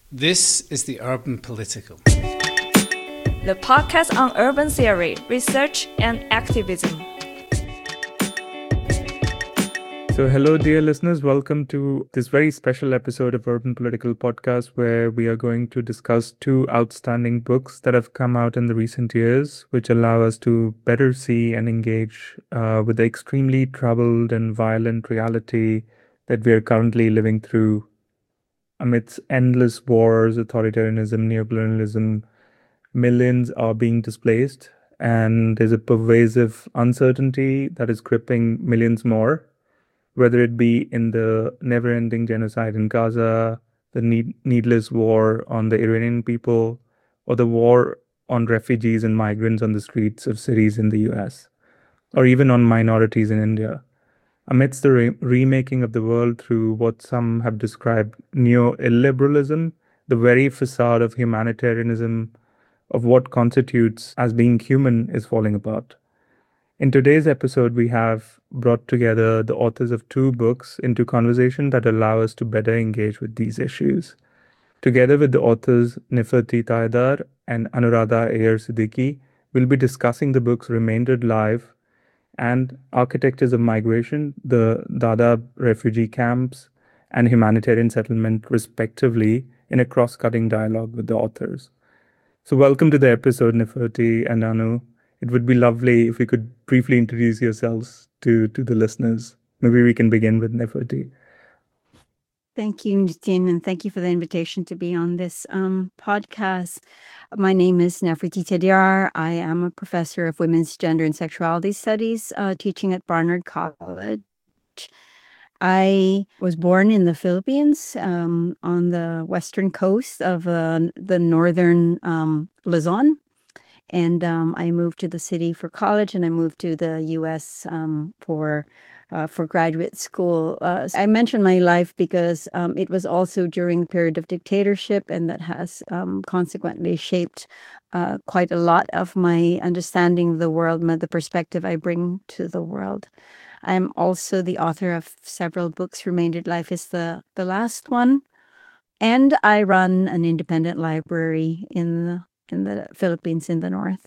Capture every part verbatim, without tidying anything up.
This is the Urban Political, the podcast on urban theory, research, and activism. So, hello, dear listeners. Welcome to this very special episode of Urban Political Podcast, where we are going to discuss two outstanding books that have come out in the recent years, which allow us to better see and engage uh, with the extremely troubled and violent reality that we are currently living through amidst endless wars, authoritarianism, neocolonialism. Millions are being displaced, and there's a pervasive uncertainty that is gripping millions more, whether it be in the never-ending genocide in Gaza, the need- needless war on the Iranian people, or the war on refugees and migrants on the streets of cities in the U S, or even on minorities in India. Amidst the re- remaking of the world through what some have described neo-illiberalism, the very facade of humanitarianism, of what constitutes as being human, is falling apart. In today's episode, we have brought together the authors of two books into conversation that allow us to better engage with these issues. Together with the authors Nefertiti Tayedar and Anuradha Ayer Siddiqui, we'll be discussing the books Remaindered Life and Architectures of Migration, the Dadaab refugee camps, and humanitarian settlement, respectively, in a cross-cutting dialogue with the authors. So welcome to the episode, Nefertiti and Anu. It would be lovely if you could briefly introduce yourselves to, to the listeners. Maybe we can begin with Nefertiti. Thank you, Nitin, and thank you for the invitation to be on this um, podcast. My name is Nefertiti Tayedar. I am a professor of women's gender and sexuality studies, uh, teaching at Barnard College. I was born in the Philippines, um, on the western coast of uh, the northern um, Luzon. And um, I moved to the city for college, and I moved to the U S um, for uh, for graduate school. Uh, I mentioned my life because um, it was also during the period of dictatorship, and that has um, consequently shaped uh, quite a lot of my understanding of the world, the perspective I bring to the world. I'm also the author of several books. Remaindered Life is the, the last one. And I run an independent library in the in the Philippines in the north.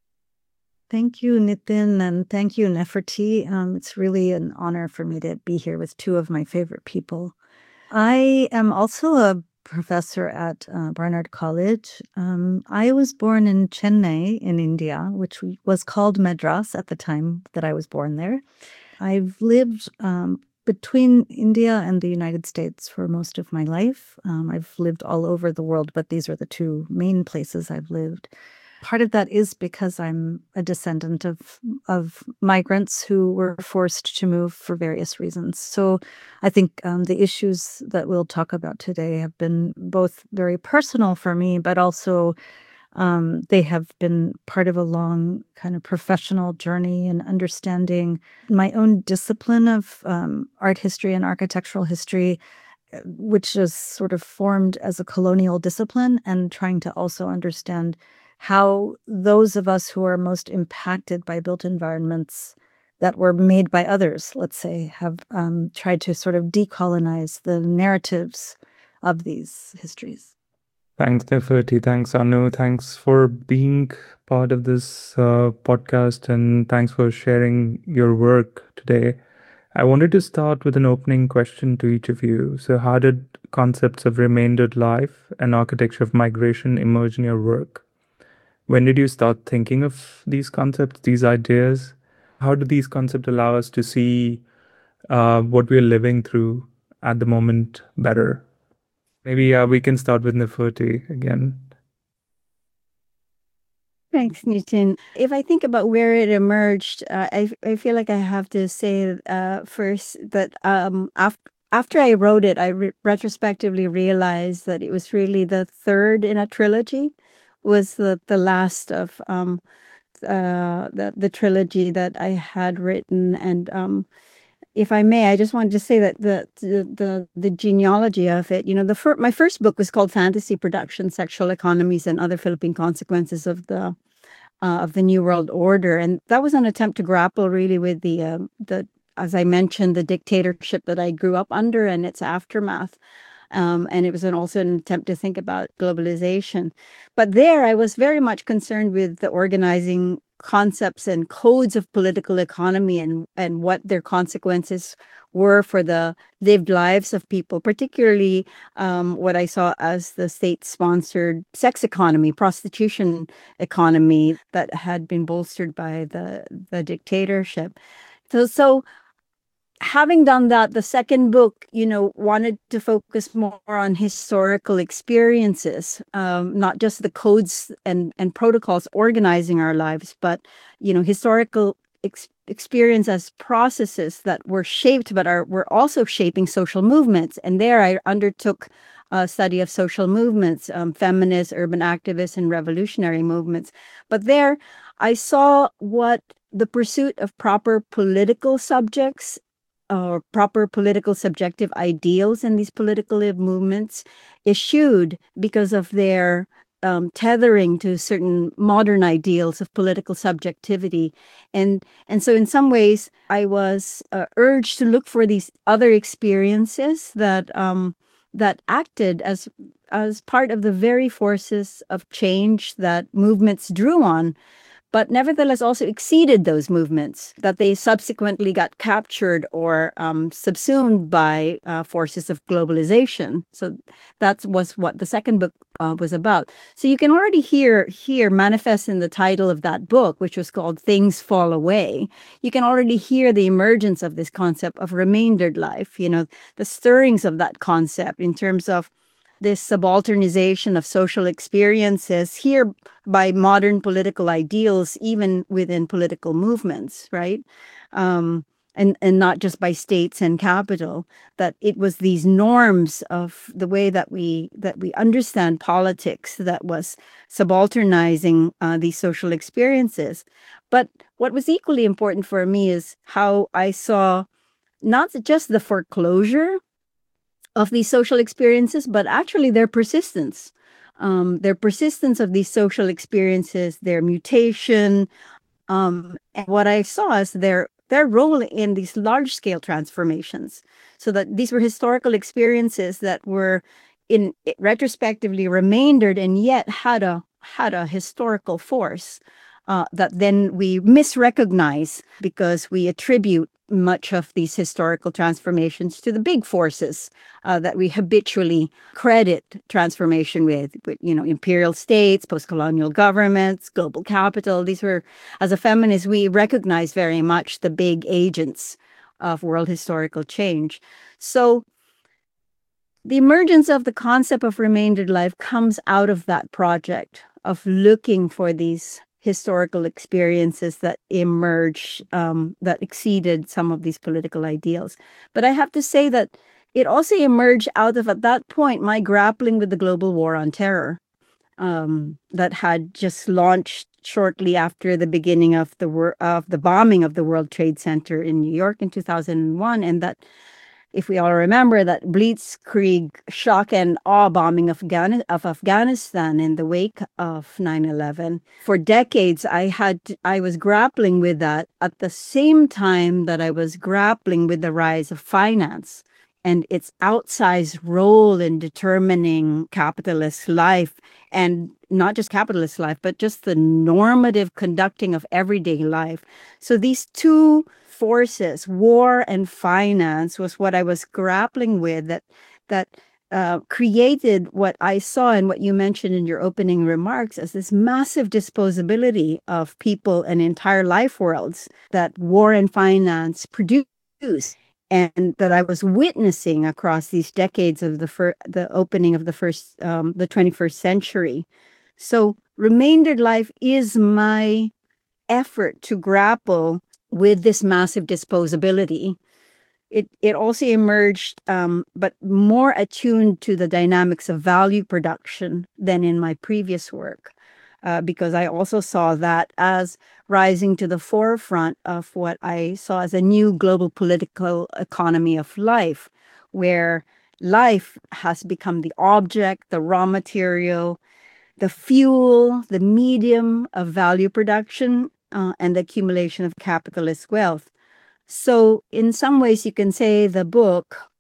Thank you, Nitin, and thank you, Nefertiti. Um, it's really an honor for me to be here with two of my favorite people. I am also a professor at uh, Barnard College. Um, I was born in Chennai in India, which was called Madras at the time that I was born there. I've lived um, between India and the United States for most of my life. Um, I've lived all over the world, but these are the two main places I've lived. Part of that is because I'm a descendant of of migrants who were forced to move for various reasons. So I think um, the issues that we'll talk about today have been both very personal for me, but also um, they have been part of a long kind of professional journey in understanding my own discipline of um, art history and architectural history, which is sort of formed as a colonial discipline, and trying to also understand how those of us who are most impacted by built environments that were made by others, let's say, have um, tried to sort of decolonize the narratives of these histories. Thanks, Nefertiti. Thanks, Anu. Thanks for being part of this uh, podcast, and thanks for sharing your work today. I wanted to start with an opening question to each of you. So how did concepts of remaindered life and architecture of migration emerge in your work? When did you start thinking of these concepts, these ideas? How do these concepts allow us to see uh, what we're living through at the moment better? Maybe uh, we can start with Nefertiti again. Thanks, Nitin. If I think about where it emerged, uh, I I feel like I have to say uh, first that um, after after I wrote it, I re- retrospectively realized that it was really the third in a trilogy, was the the last of um, uh, the the trilogy that I had written, and um, if I may, I just wanted to say that the the the, the genealogy of it, you know, the fir- my first book was called Fantasy Production: Sexual Economies and Other Philippine Consequences of the uh, of the New World Order, and that was an attempt to grapple really with the um, the as I mentioned, the dictatorship that I grew up under and its aftermath. Um, and it was an, also an attempt to think about globalization. But there, I was very much concerned with the organizing concepts and codes of political economy and, and what their consequences were for the lived lives of people, particularly um, what I saw as the state-sponsored sex economy, prostitution economy that had been bolstered by the, the dictatorship. So, so having done that, the second book, you know, wanted to focus more on historical experiences, um, not just the codes and, and protocols organizing our lives, but, you know, historical ex- experience as processes that were shaped, but are were also shaping social movements. And there I undertook a study of social movements, um, feminist, urban activists, and revolutionary movements. But there I saw what the pursuit of proper political subjects or proper political subjective ideals in these political movements eschewed because of their um, tethering to certain modern ideals of political subjectivity. And, and so in some ways, I was uh, urged to look for these other experiences that um, that acted as as part of the very forces of change that movements drew on, but nevertheless also exceeded those movements, that they subsequently got captured or um, subsumed by uh, forces of globalization. So that was what the second book uh, was about. So you can already hear here manifest in the title of that book, which was called Things Fall Away. You can already hear the emergence of this concept of remaindered life, you know, the stirrings of that concept in terms of this subalternization of social experiences here by modern political ideals, even within political movements, right? Um, and, and not just by states and capital, that it was these norms of the way that we that we understand politics that was subalternizing uh, these social experiences. But what was equally important for me is how I saw not just the foreclosure of these social experiences, but actually their persistence, um, their persistence of these social experiences, their mutation, um, and what I saw is their their role in these large-scale transformations. So that these were historical experiences that were, in retrospectively, remaindered and yet had a had a historical force uh, that then we misrecognize because we attribute much of these historical transformations to the big forces uh, that we habitually credit transformation with, with, you know, imperial states, post-colonial governments, global capital. These were, as a feminist, we recognize very much the big agents of world historical change. So the emergence of the concept of remaindered life comes out of that project of looking for these historical experiences that emerge, um, that exceeded some of these political ideals. But I have to say that it also emerged out of, at that point, my grappling with the global war on terror um, that had just launched shortly after the beginning of the wor- of the bombing of the World Trade Center in New York in two thousand one, and that, if we all remember, that blitzkrieg shock and awe bombing of, Afghan- of Afghanistan in the wake of nine eleven. For decades, I had to, I was grappling with that at the same time that I was grappling with the rise of finance and its outsized role in determining capitalist life, and not just capitalist life, but just the normative conducting of everyday life. So these two forces, war and finance, was what I was grappling with, that that uh, created what I saw and what you mentioned in your opening remarks as this massive disposability of people and entire life worlds that war and finance produce, and that I was witnessing across these decades of the fir- the opening of the first um, the twenty-first century. So remaindered life is my effort to grapple with this massive disposability. It it also emerged, um, but more attuned to the dynamics of value production than in my previous work, uh, because I also saw that as rising to the forefront of what I saw as a new global political economy of life, where life has become the object, the raw material, the fuel, the medium of value production, uh, and the accumulation of capitalist wealth. So in some ways, you can say the book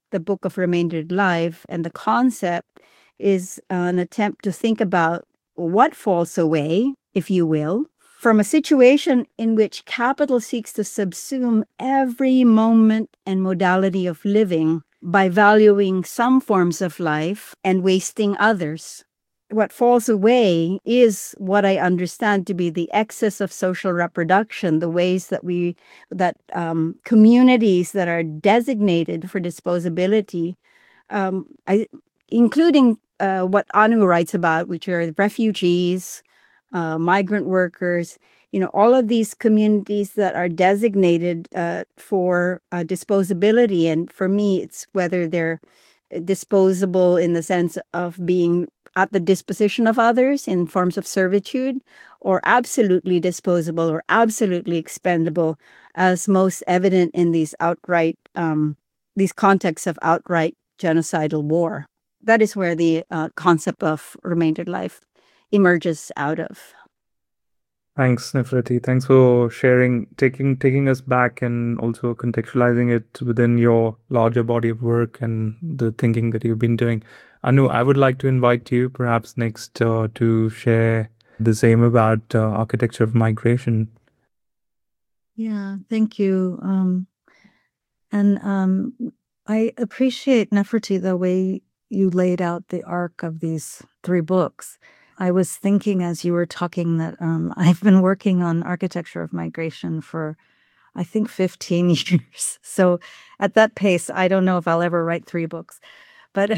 the Book of Remaindered Life, and the concept is an attempt to think about what falls away, if you will, from a situation in which capital seeks to subsume every moment and modality of living by valuing some forms of life and wasting others. What falls away is what I understand to be the excess of social reproduction, the ways that we, that um, communities that are designated for disposability, um, I, including uh, what Anu writes about, which are refugees, uh, migrant workers, you know, all of these communities that are designated uh, for uh, disposability. And for me, it's whether they're disposable in the sense of being at the disposition of others in forms of servitude, or absolutely disposable or absolutely expendable, as most evident in these outright, um, these contexts of outright genocidal war. That is where the uh, concept of remaindered life emerges out of. Thanks, Nefertiti. Thanks for sharing, taking taking us back and also contextualizing it within your larger body of work and the thinking that you've been doing. Anu, I would like to invite you perhaps next uh, to share the same about uh, architecture of migration. Yeah, thank you. Um, and um, I appreciate, Nefertiti, the way you laid out the arc of these three books. I was thinking as you were talking that um, I've been working on architecture of migration for, I think, fifteen years. So at that pace, I don't know if I'll ever write three books. But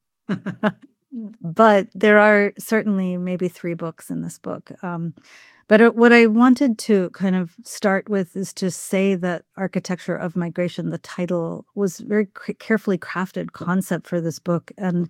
but there are certainly maybe three books in this book. Um, but what I wanted to kind of start with is to say that Architecture of Migration, the title, was a very carefully crafted concept for this book. And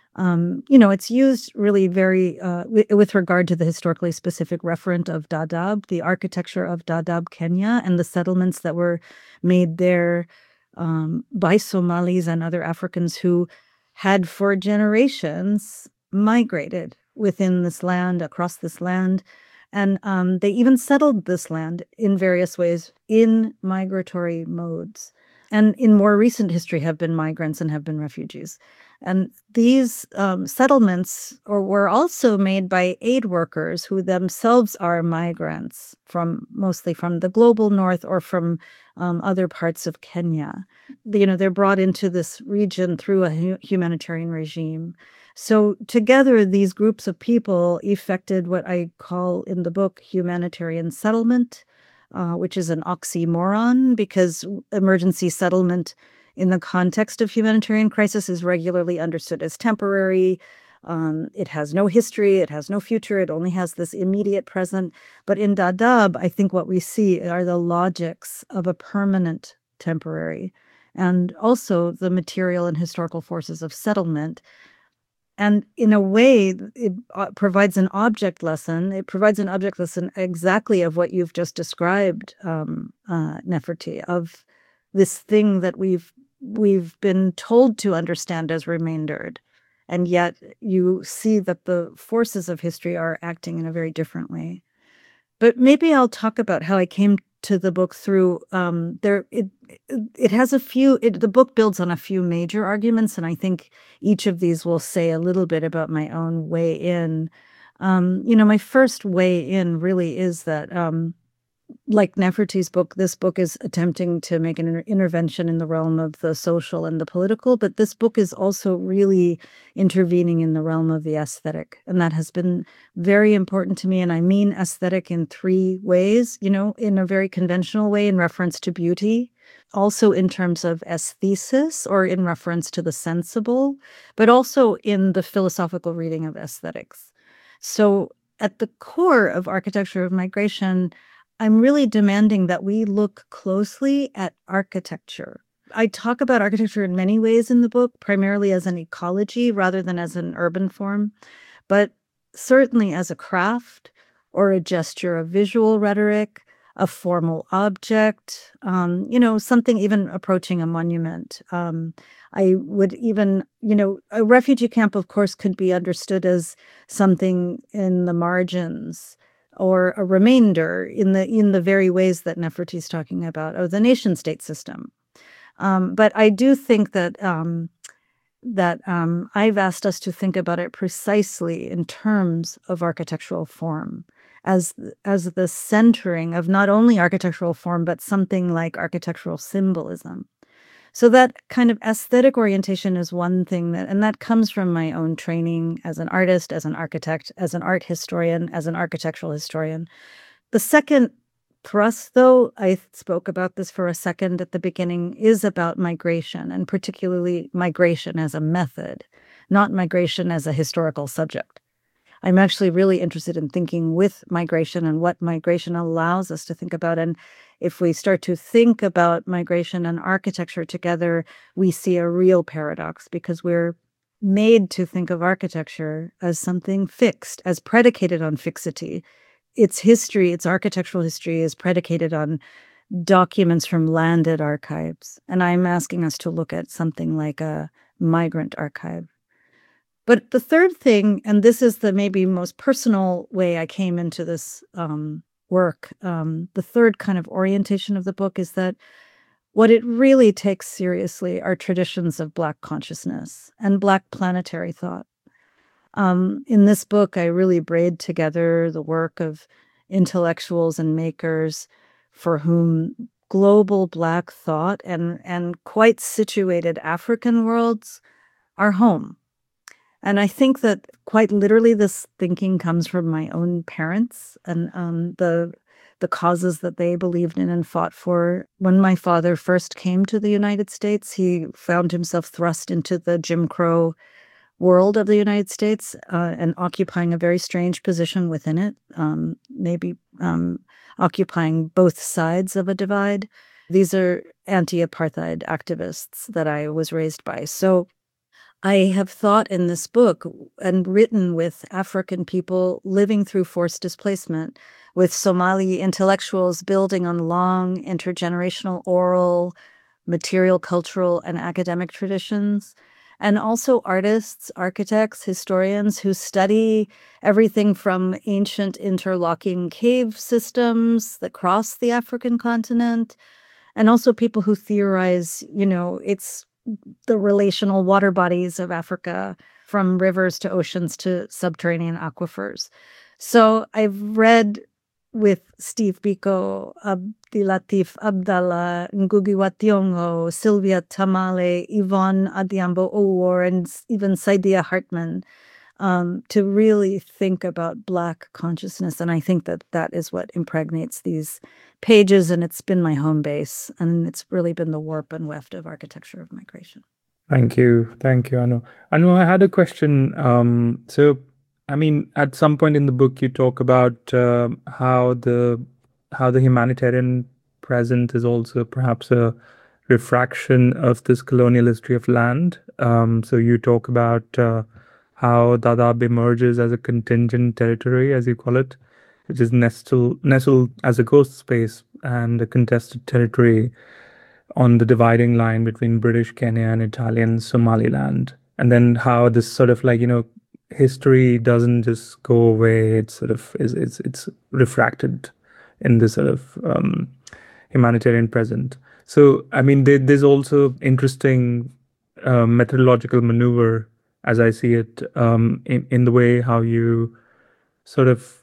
Um, you know, it's used really very, uh, w- with regard to the historically specific referent of Dadaab, the architecture of Dadaab, Kenya, and the settlements that were made there um, by Somalis and other Africans who had for generations migrated within this land, across this land. And um, they even settled this land in various ways in migratory modes. And in more recent history have been migrants and have been refugees. And these um, settlements or were also made by aid workers who themselves are migrants from mostly from the global north or from um, other parts of Kenya. You know, they're brought into this region through a hu- humanitarian regime. So together, these groups of people effected what I call in the book humanitarian settlement, uh, which is an oxymoron because emergency settlement in the context of humanitarian crisis is regularly understood as temporary. Um, it has no history, it has no future, it only has this immediate present. But in Dadaab, I think what we see are the logics of a permanent temporary and also the material and historical forces of settlement. And in a way, it uh, provides an object lesson. It provides an object lesson exactly of what you've just described, um, uh, Nefertiti, of this thing that we've we've been told to understand as remaindered. And yet you see that the forces of history are acting in a very different way. But maybe I'll talk about how I came to the book through um, there. It it has a few. It, the book builds on a few major arguments, and I think each of these will say a little bit about my own way in. Um, you know, my first way in really is that. Um, Like Nefertiti's book, this book is attempting to make an inter- intervention in the realm of the social and the political, but this book is also really intervening in the realm of the aesthetic. And that has been very important to me. And I mean aesthetic in three ways, you know, in a very conventional way in reference to beauty, also in terms of aesthesis or in reference to the sensible, but also in the philosophical reading of aesthetics. So at the core of Architecture of Migration, I'm really demanding that we look closely at architecture. I talk about architecture in many ways in the book, primarily as an ecology rather than as an urban form, but certainly as a craft or a gesture of visual rhetoric, a formal object, um, you know, something even approaching a monument. Um, I would even, you know, a refugee camp, of course, could be understood as something in the margins, or a remainder in the in the very ways that Nefertiti's talking about, of the nation-state system. Um, but I do think that um, that um, I've asked us to think about it precisely in terms of architectural form, as as the centering of not only architectural form, but something like architectural symbolism. So that kind of aesthetic orientation is one thing that, and that comes from my own training as an artist, as an architect, as an art historian, as an architectural historian. The second thrust, though, I spoke about this for a second at the beginning, is about migration, and particularly migration as a method, not migration as a historical subject. I'm actually really interested in thinking with migration and what migration allows us to think about. And if we start to think about migration and architecture together, we see a real paradox, because we're made to think of architecture as something fixed, as predicated on fixity. Its history, its architectural history, is predicated on documents from landed archives. And I'm asking us to look at something like a migrant archive. But the third thing, and this is the maybe most personal way I came into this um, work, um, the third kind of orientation of the book is that what it really takes seriously are traditions of Black consciousness and Black planetary thought. Um, in this book, I really braid together the work of intellectuals and makers for whom global Black thought and, and quite situated African worlds are home. And I think that quite literally this thinking comes from my own parents and um, the the causes that they believed in and fought for. When my father first came to the United States, he found himself thrust into the Jim Crow world of the United States uh, and occupying a very strange position within it, um, maybe um, occupying both sides of a divide. These are anti-apartheid activists that I was raised by. So I have thought in this book and written with African people living through forced displacement, with Somali intellectuals building on long intergenerational oral, material, cultural, and academic traditions, and also artists, architects, historians who study everything from ancient interlocking cave systems that cross the African continent, and also people who theorize, you know, it's the relational water bodies of Africa, from rivers to oceans to subterranean aquifers. So I've read with Steve Biko, Abdilatif Abdallah, Ngugi wa Thiong'o, Sylvia Tamale, Yvonne Adhiambo Owuor, and even Saidiya Hartman, um, to really think about Black consciousness. And I think that that is what impregnates these pages, and it's been my home base, and it's really been the warp and weft of architecture of migration. Thank you. Thank you, Anu. Anu, I had a question. Um, so, I mean, at some point in the book, you talk about uh, how the how the humanitarian present is also perhaps a refraction of this colonial history of land. Um, so you talk about uh, how Dadaab emerges as a contingent territory, as you call it, which is nestled, nestled as a ghost space and a contested territory on the dividing line between British Kenya and Italian Somaliland. And then how this sort of like, you know, history doesn't just go away, it's sort of, is it's, it's refracted in this sort of um, humanitarian present. So, I mean, there, there's also interesting uh, methodological maneuver, as I see it, um, in, in the way how you sort of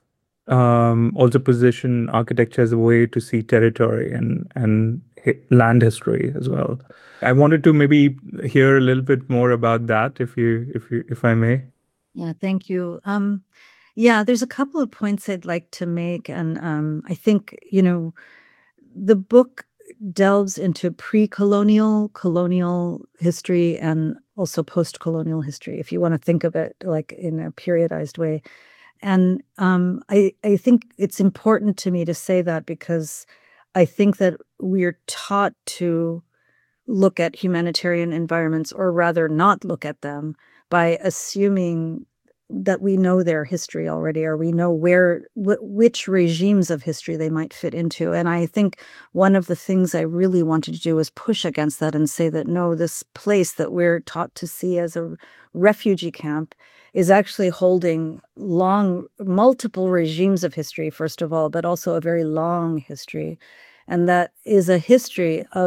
um, also position architecture as a way to see territory and, and land history as well. I wanted to maybe hear a little bit more about that, if you, if you, if I may. Yeah, thank you. Um, yeah, there's a couple of points I'd like to make, and um, I think, you know, the book delves into pre-colonial, colonial history, and also post-colonial history, if you want to think of it like in a periodized way. And um, I, I think it's important to me to say that, because I think that we're taught to look at humanitarian environments, or rather not look at them, by assuming that we know their history already, or we know where, wh- which regimes of history they might fit into. And I think one of the things I really wanted to do was push against that and say that, no, this place that we're taught to see as a refugee camp is actually holding long, multiple regimes of history, first of all, but also a very long history. And that is a history of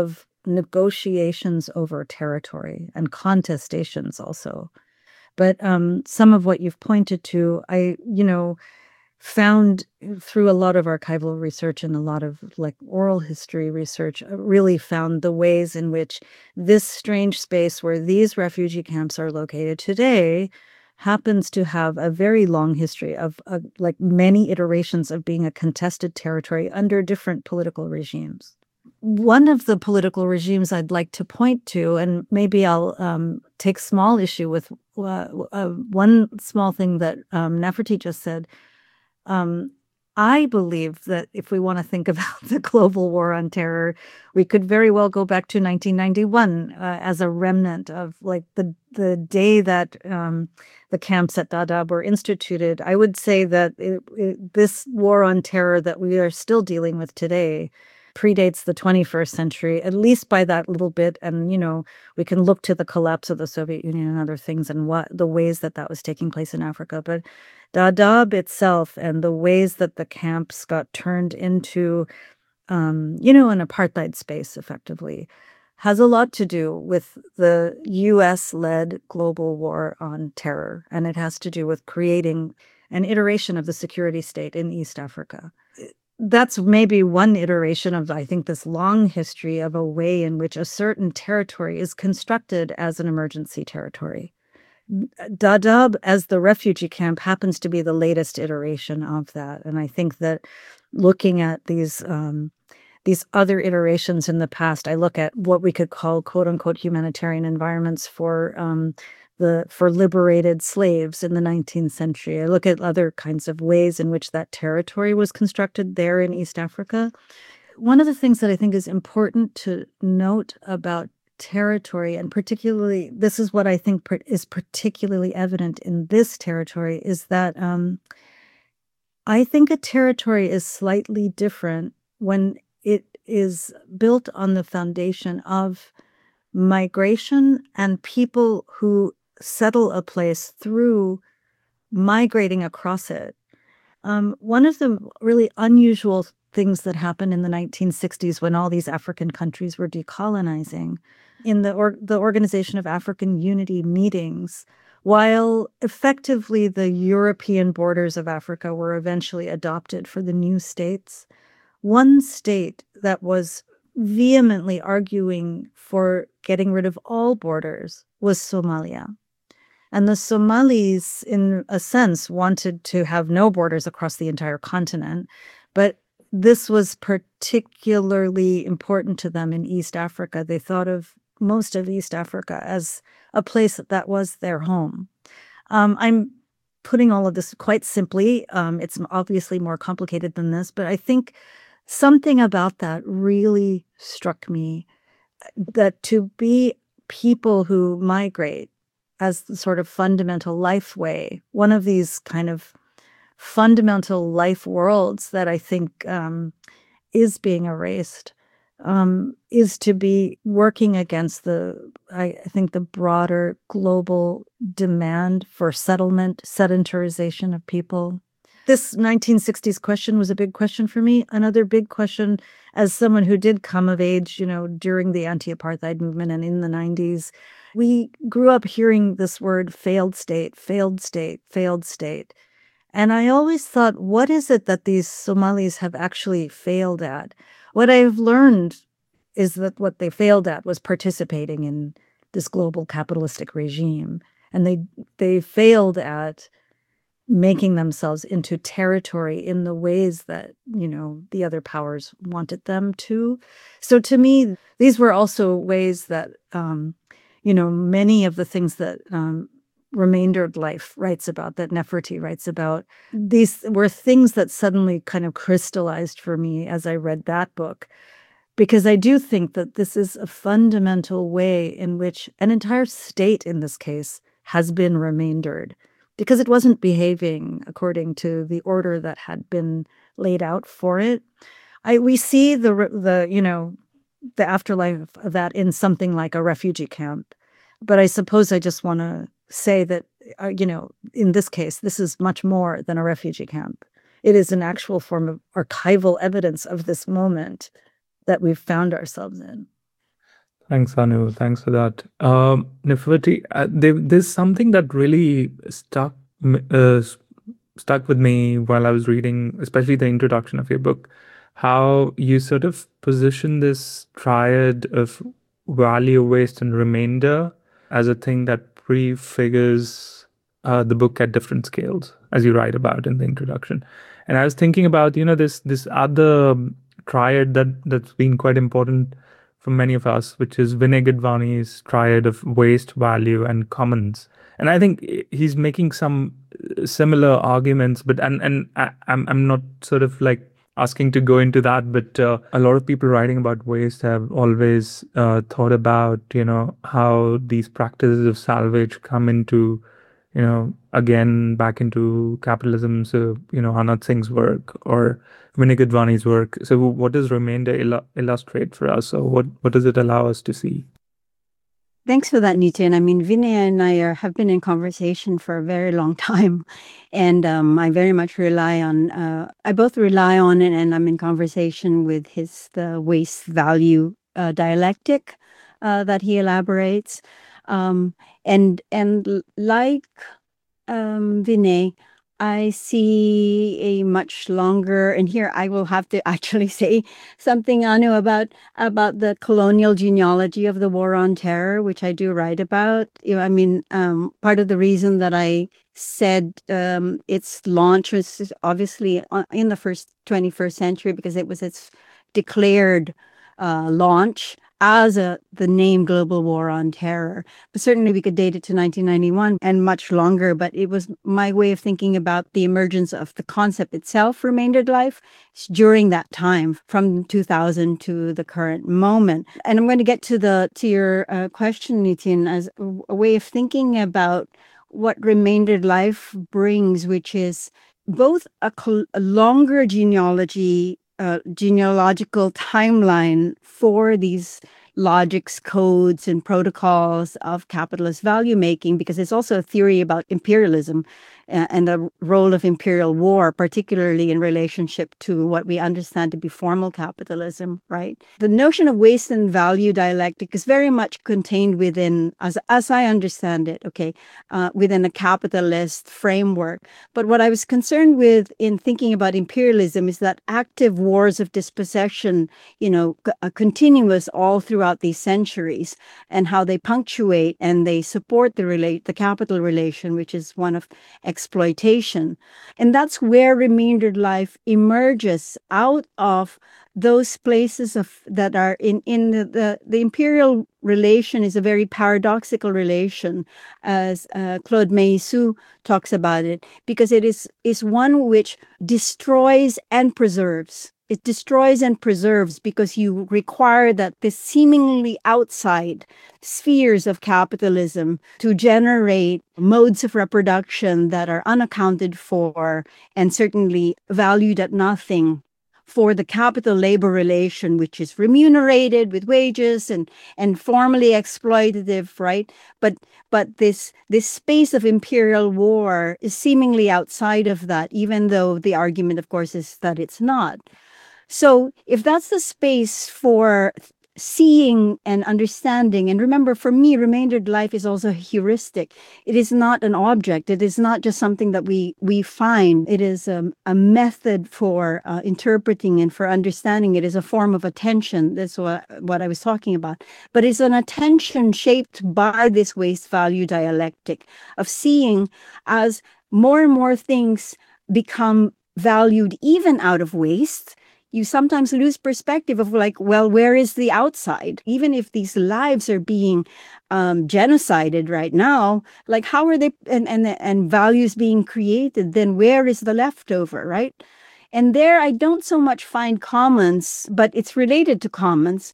negotiations over territory and contestations also. But um, some of what you've pointed to, I, you know, found through a lot of archival research and a lot of like oral history research, uh, really found the ways in which this strange space where these refugee camps are located today happens to have a very long history of uh, like many iterations of being a contested territory under different political regimes. One of the political regimes I'd like to point to, and maybe I'll um, take small issue with uh, uh, one small thing that um, Nefertiti just said. Um, I believe that if we want to think about the global war on terror, we could very well go back to nineteen ninety-one uh, as a remnant of like the the day that um, the camps at Dadaab were instituted. I would say that it, it, this war on terror that we are still dealing with today predates the twenty-first century, at least by that little bit. And, you know, we can look to the collapse of the Soviet Union and other things and what the ways that that was taking place in Africa. But Dadaab itself and the ways that the camps got turned into, um, you know, an apartheid space effectively has a lot to do with the U S-led global war on terror. And it has to do with creating an iteration of the security state in East Africa. That's maybe one iteration of, I think, this long history of a way in which a certain territory is constructed as an emergency territory. Dadaab as the refugee camp happens to be the latest iteration of that. And I think that looking at these um, these other iterations in the past, I look at what we could call quote unquote humanitarian environments for um, the for liberated slaves in the nineteenth century. I look at other kinds of ways in which that territory was constructed there in East Africa. One of the things that I think is important to note about territory, and particularly, this is what I think is particularly evident in this territory, is that um, I think a territory is slightly different when it is built on the foundation of migration and people who settle a place through migrating across it. Um, one of the really unusual things that happened in the nineteen sixties when all these African countries were decolonizing, in the or, the Organization of African Unity meetings, while effectively the European borders of Africa were eventually adopted for the new states, one state that was vehemently arguing for getting rid of all borders was Somalia. And the Somalis, in a sense, wanted to have no borders across the entire continent, but this was particularly important to them in East Africa. They thought of most of East Africa as a place that was their home. Um, I'm putting all of this quite simply. Um, it's obviously more complicated than this, but I think something about that really struck me, that to be people who migrate as the sort of fundamental life way, one of these kind of fundamental life worlds that I think um, is being erased, um, is to be working against the, I think, the broader global demand for settlement, sedentarization of people. This nineteen sixties question was a big question for me. Another big question, as someone who did come of age, you know, during the anti-apartheid movement and in the nineties, we grew up hearing this word failed state, failed state, failed state. And I always thought, what is it that these Somalis have actually failed at? What I've learned is that what they failed at was participating in this global capitalistic regime. And they they failed at making themselves into territory in the ways that, you know, the other powers wanted them to. So to me, these were also ways that, um, you know, many of the things that um, Remaindered Life writes about, that Nefertiti writes about, these were things that suddenly kind of crystallized for me as I read that book. Because I do think that this is a fundamental way in which an entire state, in this case, has been remaindered, because it wasn't behaving according to the order that had been laid out for it. I we see the the you know the afterlife of that in something like a refugee camp, but I suppose I just want to say that uh, you know in this case this is much more than a refugee camp. It is an actual form of archival evidence of this moment that we've found ourselves in. Thanks, Anu. Thanks for that. Um, Nifati, uh, there, there's something that really stuck m- uh, s- stuck with me while I was reading, especially the introduction of your book, how you sort of position this triad of value, waste, and remainder as a thing that prefigures uh, the book at different scales, as you write about in the introduction. And I was thinking about, you know, this this other triad that that's been quite important for many of us, which is Vinay Gidwani's triad of waste, value, and commons. And I think he's making some uh, similar arguments, but and and I, I'm I'm not sort of like asking to go into that, but uh, a lot of people writing about waste have always uh, thought about, you know, how these practices of salvage come into, you know, again back into capitalism. So, you know, Anand Singh's work or Vinay Gidwani's work. So, what does remainder illu- illustrate for us, or what what does it allow us to see? Thanks for that, Nitin. I mean, Vinay and I are, have been in conversation for a very long time, and um, I very much rely on. Uh, I both rely on and, and I'm in conversation with his the waste value uh, dialectic uh, that he elaborates, um, and and l- like um, Vinay, I see a much longer, and here I will have to actually say something, Anu, about about the colonial genealogy of the War on Terror, which I do write about. You know, I mean, um, part of the reason that I said um, its launch was obviously uh, in the first twenty-first century because it was its declared uh, launch as a the name Global War on Terror. But certainly we could date it to nineteen ninety-one and much longer, but it was my way of thinking about the emergence of the concept itself, remaindered life, during that time from two thousand to the current moment. And I'm going to get to the to your uh, question, Nitin, as a way of thinking about what remaindered life brings, which is both a, col- a longer genealogy uh, genealogical timeline for these logics, codes, and protocols of capitalist value making, because it's also a theory about imperialism uh, and the role of imperial war, particularly in relationship to what we understand to be formal capitalism, right? The notion of waste and value dialectic is very much contained within, as, as I understand it, okay, uh, within a capitalist framework. But what I was concerned with in thinking about imperialism is that active wars of dispossession, you know, c- uh, continuous all throughout these centuries, and how they punctuate and they support the relate the capital relation, which is one of exploitation. And that's where remaindered life emerges out of those places of that are in in the, the the imperial relation is a very paradoxical relation, as uh, Claude Meillassoux talks about it, because it is is one which destroys and preserves. It destroys and preserves because you require that this seemingly outside spheres of capitalism to generate modes of reproduction that are unaccounted for and certainly valued at nothing for the capital labor relation, which is remunerated with wages and and formally exploitative, right? But but this this space of imperial war is seemingly outside of that, even though the argument, of course, is that it's not. So if that's the space for seeing and understanding, and remember, for me, remaindered life is also a heuristic. It is not an object. It is not just something that we we find. It is um, a method for uh, interpreting and for understanding. It is a form of attention. That's what, what I was talking about. But it's an attention shaped by this waste value dialectic of seeing as more and more things become valued even out of waste. You sometimes lose perspective of like, well, where is the outside? Even if these lives are being um, genocided right now, like how are they and, and and values being created? Then where is the leftover, right? And there, I don't so much find commons, but it's related to commons.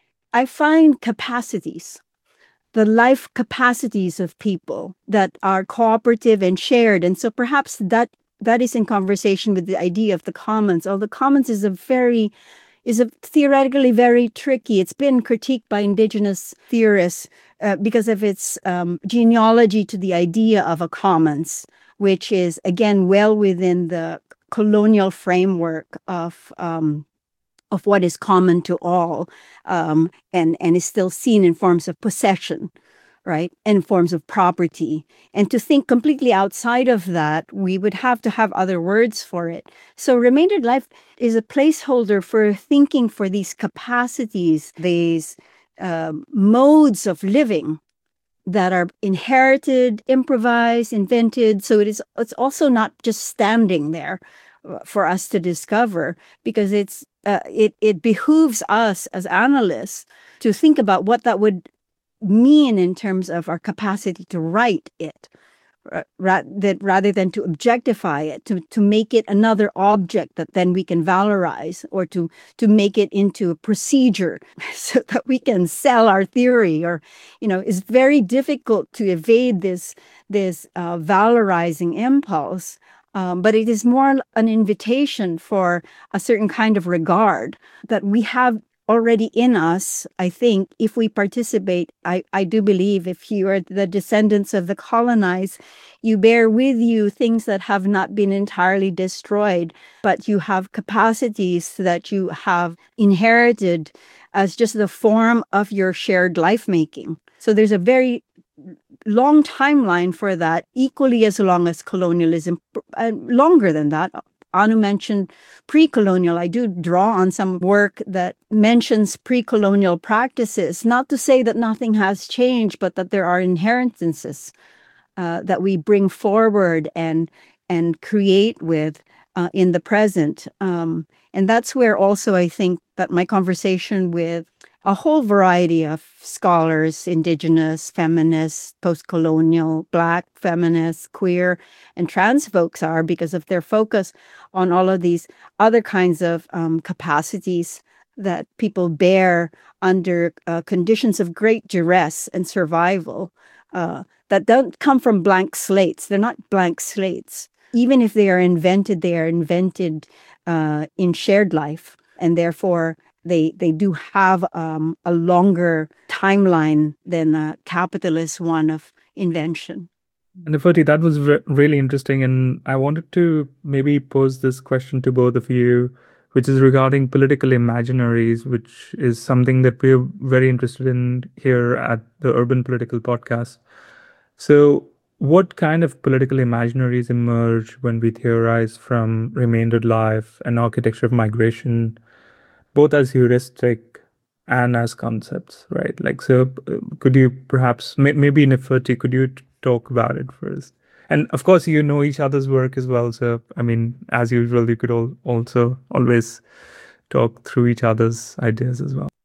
I find capacities, the life capacities of people that are cooperative and shared, and so perhaps that that is in conversation with the idea of the commons. Although commons is a very is a theoretically very tricky. It's been critiqued by indigenous theorists uh, because of its um, genealogy to the idea of a commons, which is again well within the colonial framework of um, of what is common to all, um, and, and is still seen in forms of possession, right? And forms of property. And to think completely outside of that, we would have to have other words for it. So remaindered life is a placeholder for thinking for these capacities, these uh, modes of living that are inherited, improvised, invented. So it is, it's also not just standing there for us to discover, because it's uh, it, it behooves us as analysts to think about what that would mean in terms of our capacity to write it, ra- that rather than to objectify it, to, to make it another object that then we can valorize, or to, to make it into a procedure so that we can sell our theory, or, you know, it's very difficult to evade this, this uh, valorizing impulse. Um, but it is more an invitation for a certain kind of regard that we have already in us. I think if we participate, I, I do believe if you are the descendants of the colonized, you bear with you things that have not been entirely destroyed, but you have capacities that you have inherited as just the form of your shared life making. So there's a very long timeline for that, equally as long as colonialism, uh, longer than that. Anu mentioned pre-colonial. I do draw on some work that mentions pre-colonial practices, not to say that nothing has changed, but that there are inheritances uh, that we bring forward and and create with uh, in the present. Um, and that's where also I think that my conversation with a whole variety of scholars, indigenous, feminists, post-colonial, Black, feminists, queer, and trans folks are, because of their focus on all of these other kinds of um, capacities that people bear under uh, conditions of great duress and survival uh, that don't come from blank slates. They're not blank slates. Even if they are invented, they are invented uh, in shared life, and therefore They they do have um, a longer timeline than a capitalist one of invention. Nefertiti, that was re- really interesting. And I wanted to maybe pose this question to both of you, which is regarding political imaginaries, which is something that we're very interested in here at the Urban Political Podcast. So what kind of political imaginaries emerge when we theorize from remaindered life and architecture of migration, both as heuristic and as concepts, right? Like, so uh, could you perhaps, may, maybe Nefertiti, could you t- talk about it first? And of course, you know each other's work as well. So, I mean, as usual, you could all also always talk through each other's ideas as well.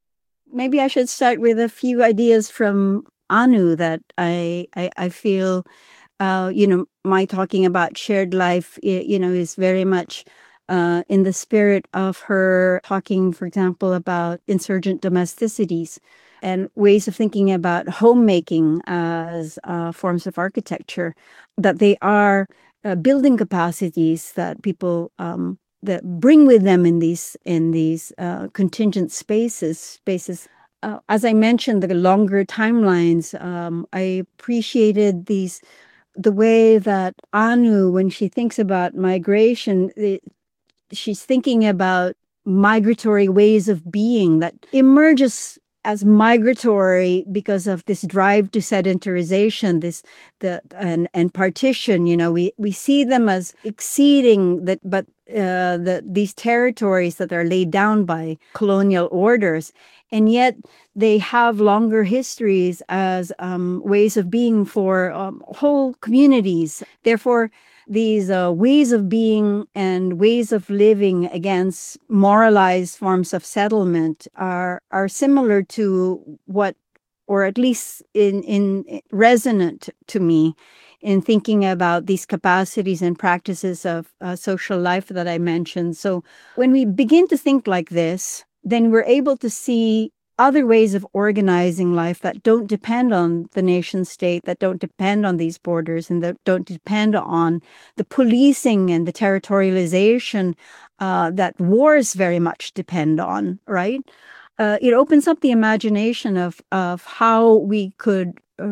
Maybe I should start with a few ideas from Anu that I, I, I feel, uh, you know, my talking about shared life, you know, is very much Uh, in the spirit of her talking, for example, about insurgent domesticities and ways of thinking about homemaking as uh, forms of architecture, that they are uh, building capacities that people um, that bring with them in these in these uh, contingent spaces. Spaces. Uh, as I mentioned, the longer timelines. Um, I appreciated these the way that Anu, when she thinks about migration, it, she's thinking about migratory ways of being that emerges as migratory because of this drive to sedentarization, this the and and partition. You know, we we see them as exceeding that, but uh, the these territories that are laid down by colonial orders, and yet they have longer histories as um, ways of being for um, whole communities. Therefore, these uh, ways of being and ways of living against moralized forms of settlement are are similar to what, or at least in in resonant to me in thinking about these capacities and practices of uh, social life that I mentioned. So when we begin to think like this, then we're able to see other ways of organizing life that don't depend on the nation state, that don't depend on these borders, and that don't depend on the policing and the territorialization uh, that wars very much depend on, right? Uh, it opens up the imagination of, of how we could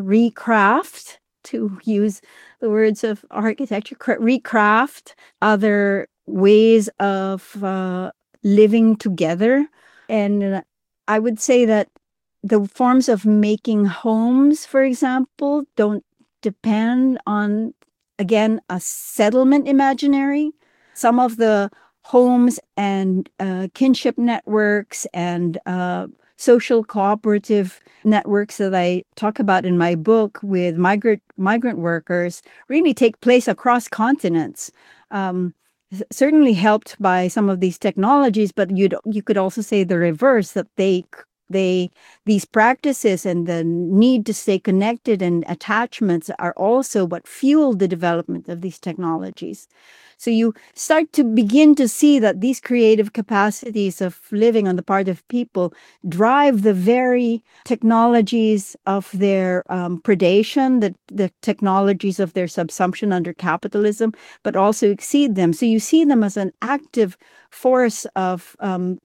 recraft, to use the words of architecture, recraft other ways of uh, living together. And I would say that the forms of making homes, for example, don't depend on, again, a settlement imaginary. Some of the homes and uh, kinship networks and uh, social cooperative networks that I talk about in my book with migrant migrant workers really take place across continents. Um, certainly helped by some of these technologies, but you you could also say the reverse, that they they these practices and the need to stay connected and attachments are also what fuel the development of these technologies. So you start to begin to see that these creative capacities of living on the part of people drive the very technologies of their um, predation, the, the technologies of their subsumption under capitalism, but also exceed them. So you see them as an active force of um,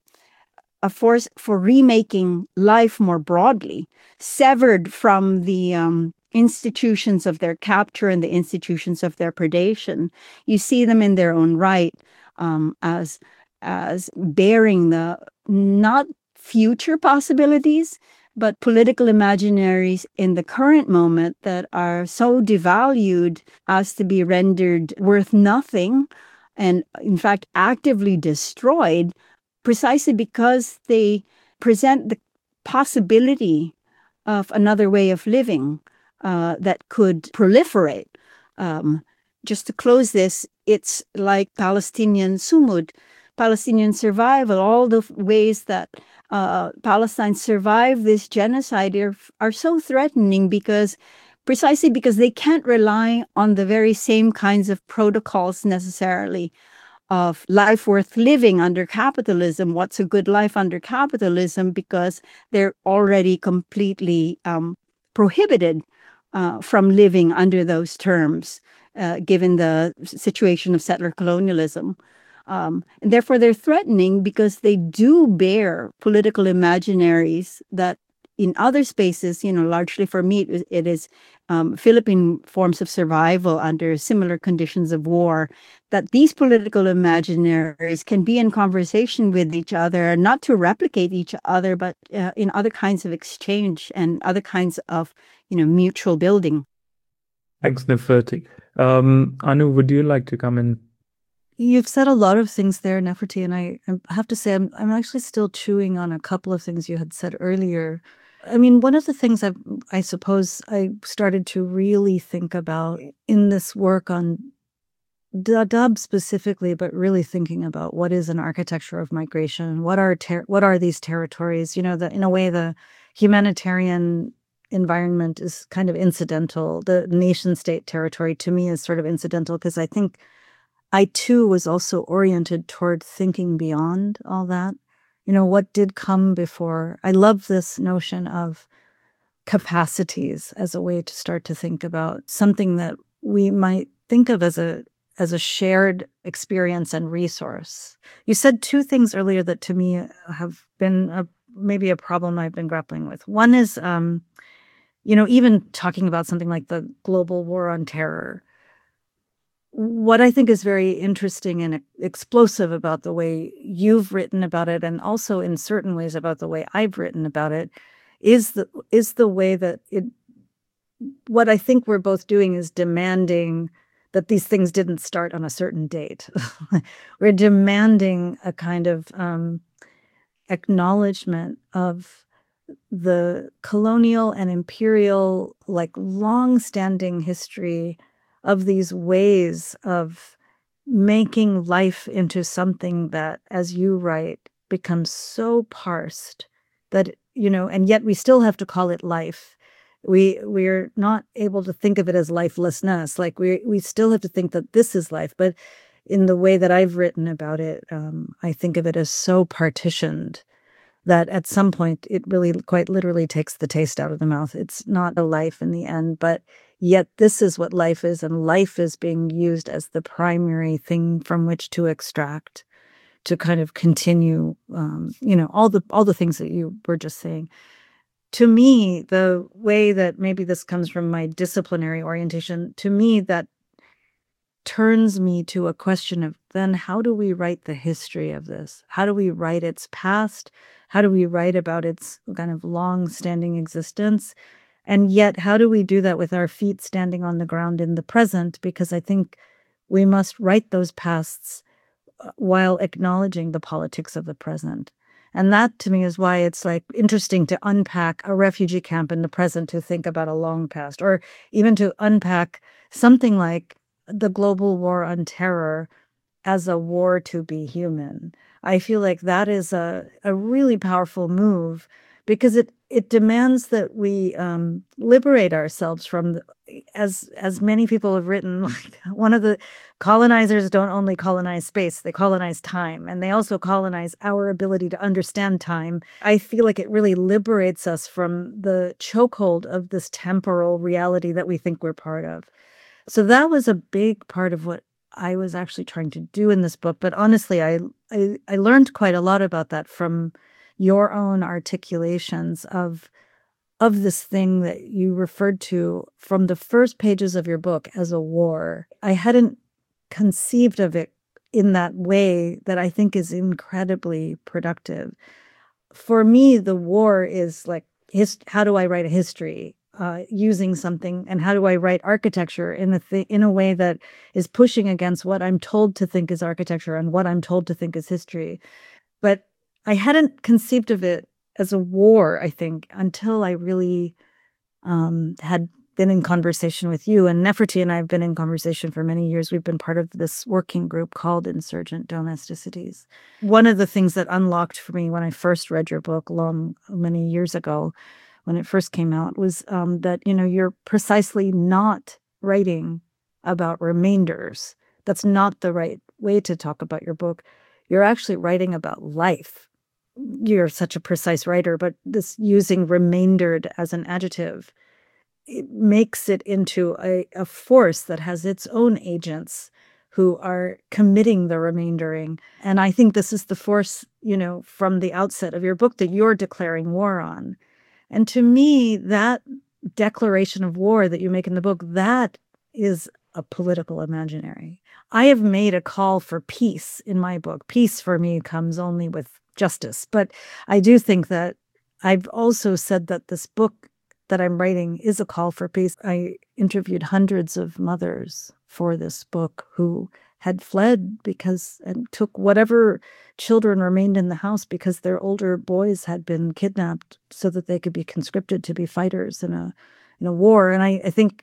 a force for remaking life more broadly, severed from the um, institutions of their capture and the institutions of their predation. You see them in their own right um, as as bearing the not future possibilities, but political imaginaries in the current moment that are so devalued as to be rendered worth nothing, and in fact actively destroyed, precisely because they present the possibility of another way of living uh, that could proliferate. Um, just to close this, it's like Palestinian sumud, Palestinian survival. All the ways that uh, Palestine survived this genocide are, are so threatening because precisely because they can't rely on the very same kinds of protocols necessarily of life worth living under capitalism. What's a good life under capitalism? Because they're already completely um, prohibited uh, from living under those terms, uh, given the situation of settler colonialism. Um, and therefore, they're threatening because they do bear political imaginaries that in other spaces, you know, largely for me, it, it is um, Philippine forms of survival under similar conditions of war, that these political imaginaries can be in conversation with each other, not to replicate each other, but uh, in other kinds of exchange and other kinds of, you know, mutual building. Thanks, Neferti. Um, Anu, would you like to come in? You've said a lot of things there, Neferti, and I, I have to say I'm, I'm actually still chewing on a couple of things you had said earlier. I mean, one of the things I've, I suppose I started to really think about in this work on Dadaab specifically, but really thinking about what is an architecture of migration, what are ter- what are these territories? You know, that in a way the humanitarian environment is kind of incidental. The nation state territory to me is sort of incidental because I think I too was also oriented toward thinking beyond all that. You know, what did come before? I love this notion of capacities as a way to start to think about something that we might think of as a as a shared experience and resource. You said two things earlier that to me have been a, maybe a problem I've been grappling with. One is, um, you know, even talking about something like the global war on terror. What I think is very interesting and explosive about the way you've written about it, and also in certain ways about the way I've written about it, is the is the way that it. What I think we're both doing is demanding that these things didn't start on a certain date. We're demanding a kind of um, acknowledgement of the colonial and imperial, like long-standing history of these ways of making life into something that, as you write, becomes so parsed that, you know, and yet we still have to call it life. We we're not able to think of it as lifelessness. Like we we still have to think that this is life. But in the way that I've written about it, um, I think of it as so partitioned that at some point it really quite literally takes the taste out of the mouth. It's not a life in the end, but yet this is what life is, and life is being used as the primary thing from which to extract, to kind of continue, um, you know, all the all the things that you were just saying. To me, the way that maybe this comes from my disciplinary orientation, to me that turns me to a question of then how do we write the history of this? How do we write its past? How do we write about its kind of long-standing existence? And yet, how do we do that with our feet standing on the ground in the present? Because I think we must write those pasts while acknowledging the politics of the present. And that, to me, is why it's like interesting to unpack a refugee camp in the present to think about a long past, or even to unpack something like the global war on terror as a war to be human. I feel like that is a, a really powerful move because it, it demands that we um, liberate ourselves from, the, as as many people have written, like one of the colonizers don't only colonize space, they colonize time, and they also colonize our ability to understand time. I feel like it really liberates us from the chokehold of this temporal reality that we think we're part of. So that was a big part of what I was actually trying to do in this book. But honestly, I I, I learned quite a lot about that from your own articulations of of this thing that you referred to from the first pages of your book as a war. I hadn't conceived of it in that way that I think is incredibly productive. For me, the war is like, his, how do I write a history uh, using something, and how do I write architecture in a th- in a way that is pushing against what I'm told to think is architecture and what I'm told to think is history. But I hadn't conceived of it as a war, I think, until I really um, had been in conversation with you. And Nefertiti and I have been in conversation for many years. We've been part of this working group called Insurgent Domesticities. One of the things that unlocked for me when I first read your book long, many years ago, when it first came out, was um, that, you know, you're precisely not writing about remainders. That's not the right way to talk about your book. You're actually writing about life. You're such a precise writer, but this using remaindered as an adjective, it makes it into a, a force that has its own agents who are committing the remaindering. And I think this is the force, you know, from the outset of your book that you're declaring war on. And to me, that declaration of war that you make in the book, that is a political imaginary. I have made a call for peace in my book. Peace for me comes only with justice. But I do think that I've also said that this book that I'm writing is a call for peace. I interviewed hundreds of mothers for this book who had fled because and took whatever children remained in the house because their older boys had been kidnapped so that they could be conscripted to be fighters in a in a war. And I, I think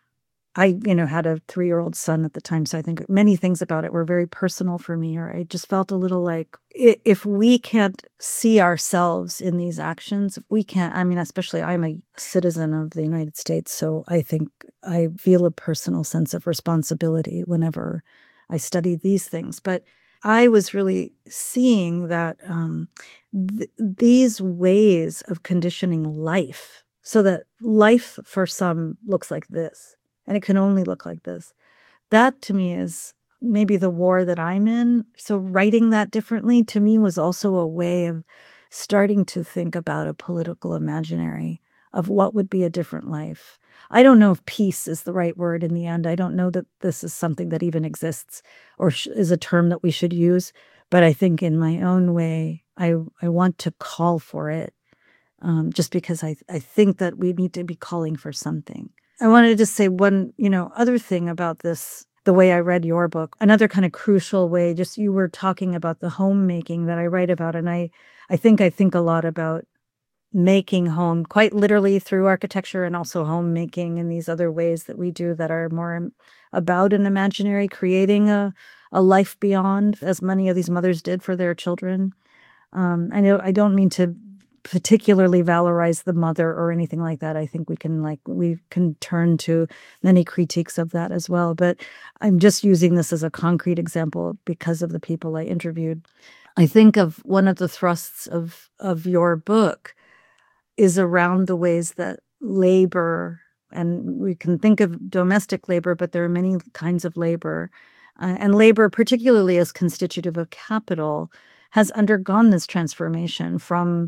I, you know, had a three-year-old son at the time, so I think many things about it were very personal for me, or I just felt a little like, if we can't see ourselves in these actions, if we can't, I mean, especially I'm a citizen of the United States, so I think I feel a personal sense of responsibility whenever I study these things. But I was really seeing that um, th- these ways of conditioning life, so that life for some looks like this, and it can only look like this. That, to me, is maybe the war that I'm in. So writing that differently, to me, was also a way of starting to think about a political imaginary of what would be a different life. I don't know if peace is the right word in the end. I don't know that this is something that even exists or sh- is a term that we should use. But I think in my own way, I, I want to call for it, um, just because I, I think that we need to be calling for something. I wanted to just say one, you know, other thing about this, the way I read your book, another kind of crucial way, just you were talking about the homemaking that I write about. And I, I think I think a lot about making home quite literally through architecture, and also homemaking in these other ways that we do that are more about an imaginary, creating a, a life beyond, as many of these mothers did for their children. Um, I know I don't mean to particularly valorize the mother or anything like that. I think we can like we can turn to many critiques of that as well. But I'm just using this as a concrete example because of the people I interviewed. I think of one of the thrusts of of your book is around the ways that labor, and we can think of domestic labor, but there are many kinds of labor, uh, and labor, particularly as constitutive of capital, has undergone this transformation from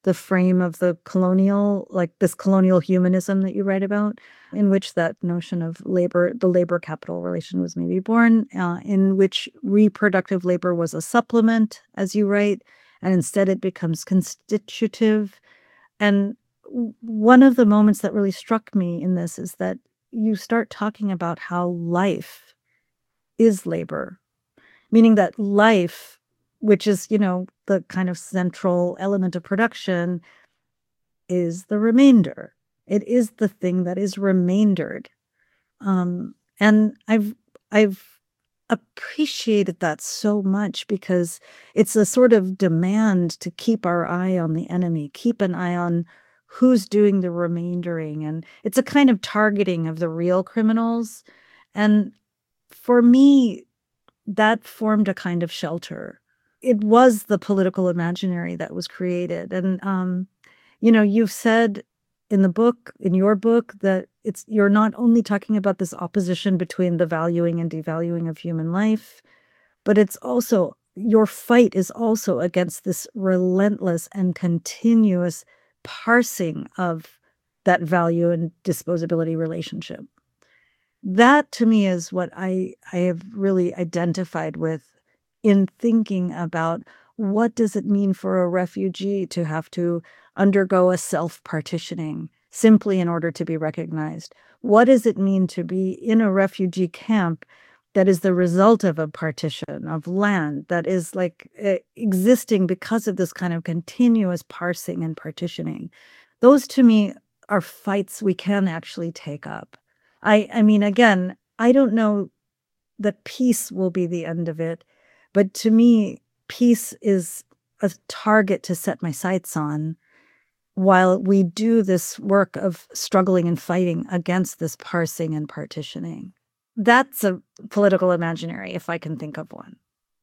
the frame of the colonial, like this colonial humanism that you write about, in which that notion of labor, the labor capital relation was maybe born, uh, in which reproductive labor was a supplement, as you write, and instead it becomes constitutive. And one of the moments that really struck me in this is that you start talking about how life is labor, meaning that life, which is, you know, the kind of central element of production, is the remainder. It is the thing that is remaindered. Um, and I've I've appreciated that so much because it's a sort of demand to keep our eye on the enemy, keep an eye on who's doing the remaindering. And it's a kind of targeting of the real criminals. And for me, that formed a kind of shelter. It was the political imaginary that was created. And, um, you know, you've said in the book, in your book, that it's you're not only talking about this opposition between the valuing and devaluing of human life, but it's also, your fight is also against this relentless and continuous parsing of that value and disposability relationship. That to me is what I, I have really identified with in thinking about what does it mean for a refugee to have to undergo a self-partitioning simply in order to be recognized? What does it mean to be in a refugee camp that is the result of a partition of land that is like uh, existing because of this kind of continuous parsing and partitioning? Those to me are fights we can actually take up. I, I mean, again, I don't know that peace will be the end of it, but to me, peace is a target to set my sights on while we do this work of struggling and fighting against this parsing and partitioning. That's a political imaginary, if I can think of one.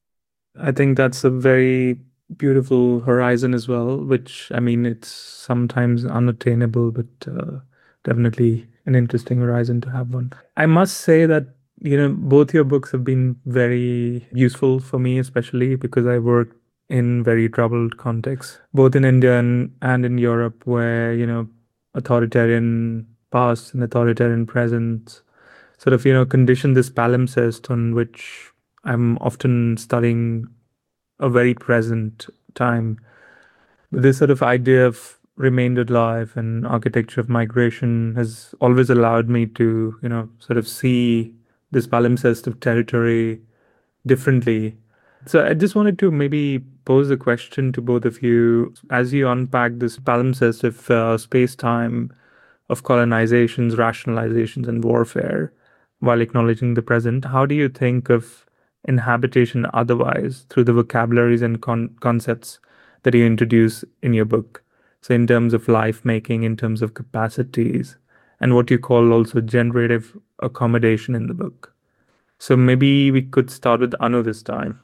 I think that's a very beautiful horizon as well, which, I mean, it's sometimes unattainable, but uh, definitely an interesting horizon to have one. I must say that, you know, both your books have been very useful for me, especially because I worked in very troubled contexts, both in India and, and in Europe, where, you know, authoritarian past and authoritarian present sort of, you know, condition this palimpsest on which I'm often studying a very present time. This sort of idea of remaindered life and architecture of migration has always allowed me to, you know, sort of see this palimpsest of territory differently. So I just wanted to maybe pose a question to both of you as you unpack this palimpsest of uh, space-time, of colonizations, rationalizations, and warfare, while acknowledging the present. How do you think of inhabitation otherwise through the vocabularies and con- concepts that you introduce in your book? So in terms of life making, in terms of capacities, and what you call also generative accommodation in the book. So maybe we could start with Anu this time.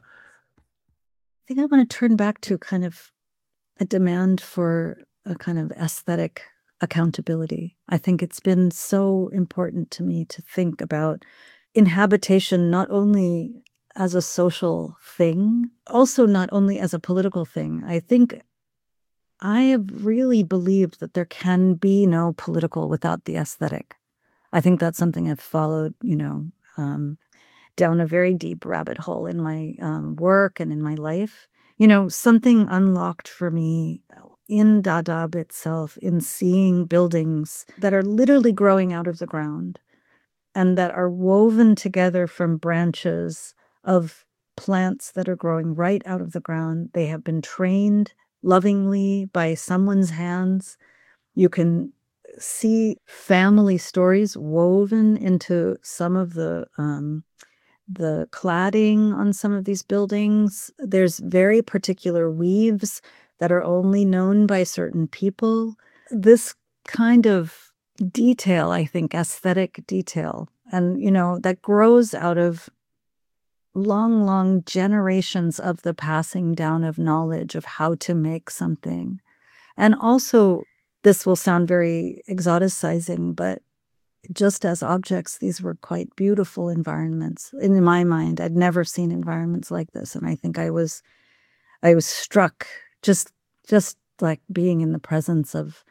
I think I want to turn back to kind of a demand for a kind of aesthetic accountability. I think it's been so important to me to think about inhabitation not only as a social thing, also not only as a political thing. I think I have really believed that there can be no political without the aesthetic. I think that's something I've followed, you know, um, down a very deep rabbit hole in my um, work and in my life. You know, something unlocked for me in Dadaab itself, in seeing buildings that are literally growing out of the ground and that are woven together from branches of plants that are growing right out of the ground. They have been trained lovingly by someone's hands. You can see family stories woven into some of the um, the cladding on some of these buildings. There's very particular weaves that are only known by certain people. This kind of detail, I think, aesthetic detail, and, you know, that grows out of long, long generations of the passing down of knowledge of how to make something. And also, this will sound very exoticizing, but just as objects, these were quite beautiful environments. In my mind, I'd never seen environments like this. And I think I was I was struck just just like being in the presence of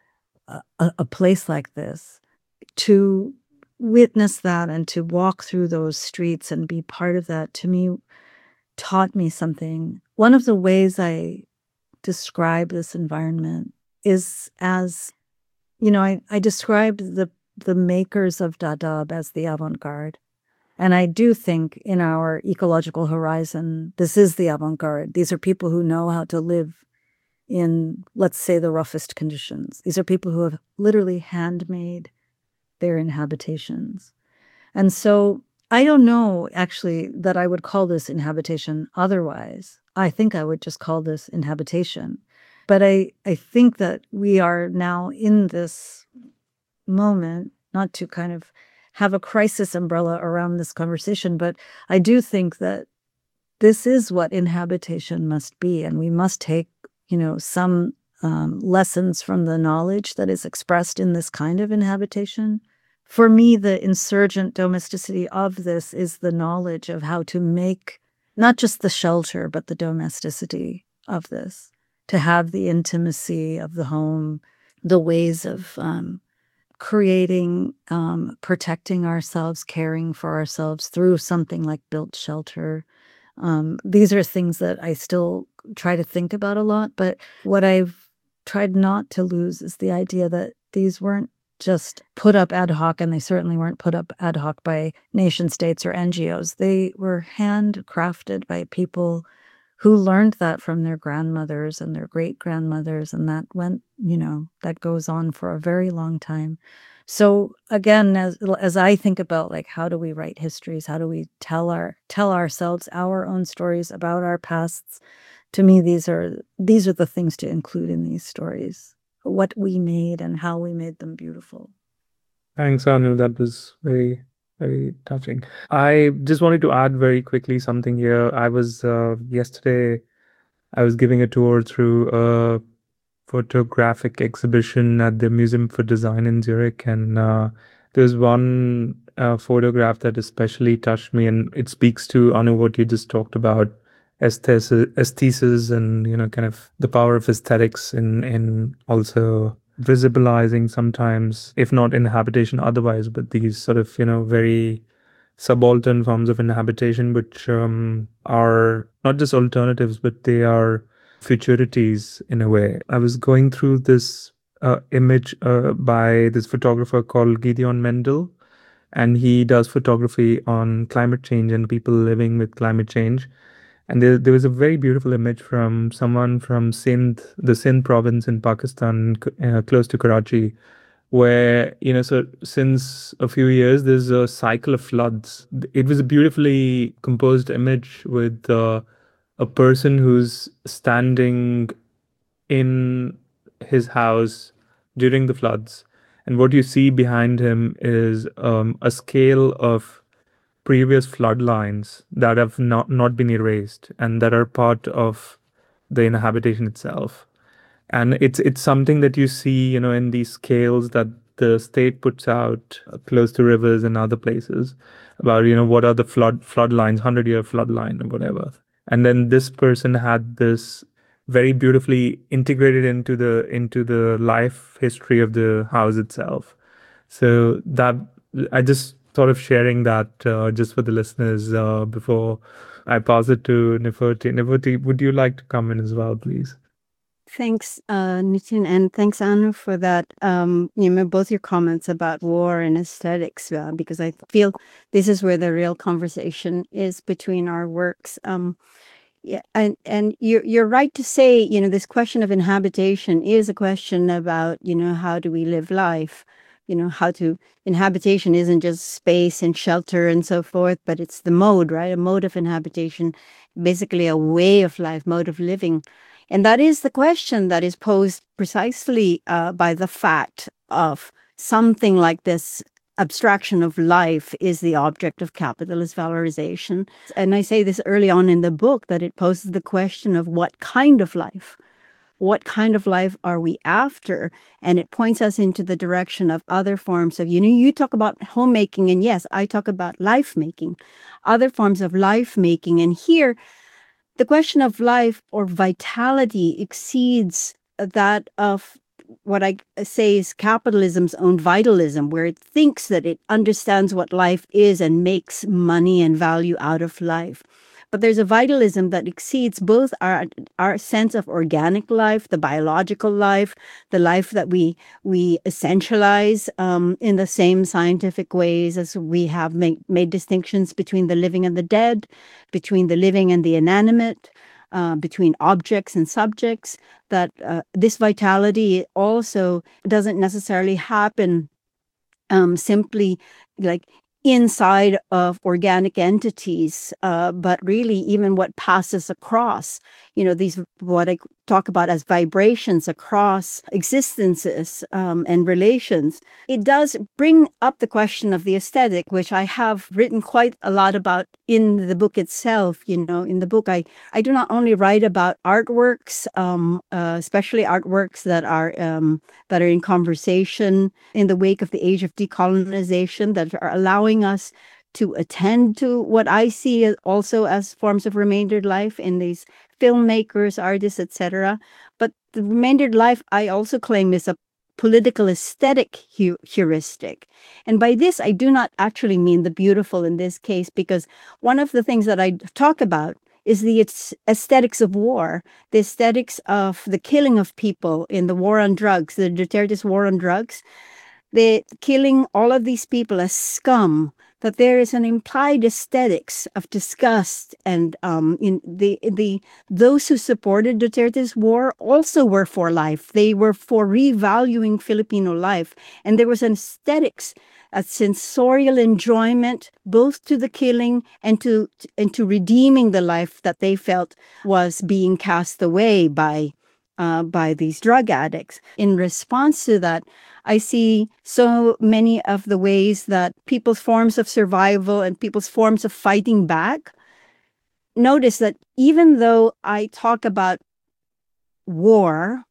a, a, a place like this, to witness that and to walk through those streets and be part of that, to me, taught me something. One of the ways I describe this environment is as, you know, I, I described the, the makers of Dadaab as the avant-garde. And I do think in our ecological horizon, this is the avant-garde. These are people who know how to live in, let's say, the roughest conditions. These are people who have literally handmade their inhabitations. And so I don't know, actually, that I would call this inhabitation otherwise. I think I would just call this inhabitation. But I, I think that we are now in this moment, not to kind of have a crisis umbrella around this conversation, but I do think that this is what inhabitation must be. And we must take, you know, some um, lessons from the knowledge that is expressed in this kind of inhabitation. For me, the insurgent domesticity of this is the knowledge of how to make not just the shelter, but the domesticity of this, to have the intimacy of the home, the ways of um, creating, um, protecting ourselves, caring for ourselves through something like built shelter. Um, these are things that I still try to think about a lot, but what I've tried not to lose is the idea that these weren't just put up ad hoc, and they certainly weren't put up ad hoc by nation states or N G Os. They were handcrafted by people who learned that from their grandmothers and their great-grandmothers, and that went, you know, that goes on for a very long time. So again, as as I think about, like, how do we write histories? How do we tell our tell ourselves our own stories about our pasts? To me, these are these are the things to include in these stories. What we made and how we made them beautiful. Thanks, Anil. That was very, very touching. I just wanted to add very quickly something here. I was, uh, yesterday, I was giving a tour through a photographic exhibition at the Museum for Design in Zurich. And uh, there's one uh, photograph that especially touched me. And it speaks to, Anu, what you just talked about. Aesthesis, aesthesis and, you know, kind of the power of aesthetics in, in also visibilizing sometimes, if not inhabitation otherwise, but these sort of, you know, very subaltern forms of inhabitation, which um, are not just alternatives, but they are futurities in a way. I was going through this uh, image uh, by this photographer called Gideon Mendel, and he does photography on climate change and people living with climate change. And there, there was a very beautiful image from someone from Sindh, the Sindh province in Pakistan, uh, close to Karachi, where, you know, so since a few years, there's a cycle of floods. It was a beautifully composed image with uh, a person who's standing in his house during the floods. And what you see behind him is um, a scale of previous flood lines that have not, not been erased and that are part of the inhabitation itself. And it's it's something that you see, you know, in these scales that the state puts out close to rivers and other places about, you know, what are the flood flood lines, hundred-year flood line or whatever. And then this person had this very beautifully integrated into the into the life history of the house itself. So that I just sort of sharing that uh, just for the listeners uh, before I pass it to Nefertiti. Nefertiti, would you like to come in as well, please? Thanks, uh, Nitin, and thanks, Anu, for that. Um, you know, both your comments about war and aesthetics, uh, because I feel this is where the real conversation is between our works. Um, yeah, and and you're you're right to say, you know, this question of inhabitation is a question about, you know, how do we live life. You know, how to, inhabitation isn't just space and shelter and so forth, but it's the mode, right? A mode of inhabitation, basically a way of life, mode of living. And that is the question that is posed precisely uh, by the fact of something like this abstraction of life is the object of capitalist valorization. And I say this early on in the book, that it poses the question of what kind of life. What kind of life are we after? And it points us into the direction of other forms of, you know, you talk about homemaking, and yes, I talk about life making, other forms of life making. And here, the question of life or vitality exceeds that of what I say is capitalism's own vitalism, where it thinks that it understands what life is and makes money and value out of life. But there's a vitalism that exceeds both our our sense of organic life, the biological life, the life that we we essentialize um, in the same scientific ways as we have made, made distinctions between the living and the dead, between the living and the inanimate, uh, between objects and subjects. That uh, this vitality also doesn't necessarily happen um, simply like inside of organic entities, uh, but really even what passes across, you know, these, what I talk about as vibrations across existences um, and relations. It does bring up the question of the aesthetic, which I have written quite a lot about in the book itself. You know, in the book, I, I do not only write about artworks, um, uh, especially artworks that are um, that are in conversation in the wake of the age of decolonization, that are allowing us to attend to what I see as also as forms of remaindered life in these filmmakers, artists, et cetera. But the remaindered life, I also claim, is a political aesthetic hu- heuristic. And by this, I do not actually mean the beautiful in this case, because one of the things that I talk about is the aesthetics of war, the aesthetics of the killing of people in the war on drugs, the Duterte's war on drugs. They're killing all of these people as scum, that there is an implied aesthetics of disgust. And um, in the the those who supported Duterte's war also were for life. They were for revaluing Filipino life. And there was an aesthetics, a sensorial enjoyment, both to the killing and to, and to redeeming the life that they felt was being cast away by Uh, by these drug addicts. In response to that, I see so many of the ways that people's forms of survival and people's forms of fighting back. Notice that even though I talk about war,